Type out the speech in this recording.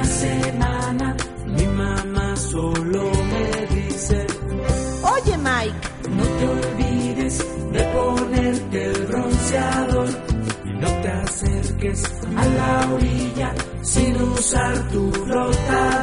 semana mi mamá solo me dice: oye, Mike, no te olvides de ponerte el bronceador y no te acerques a la orilla sin usar tu flotador.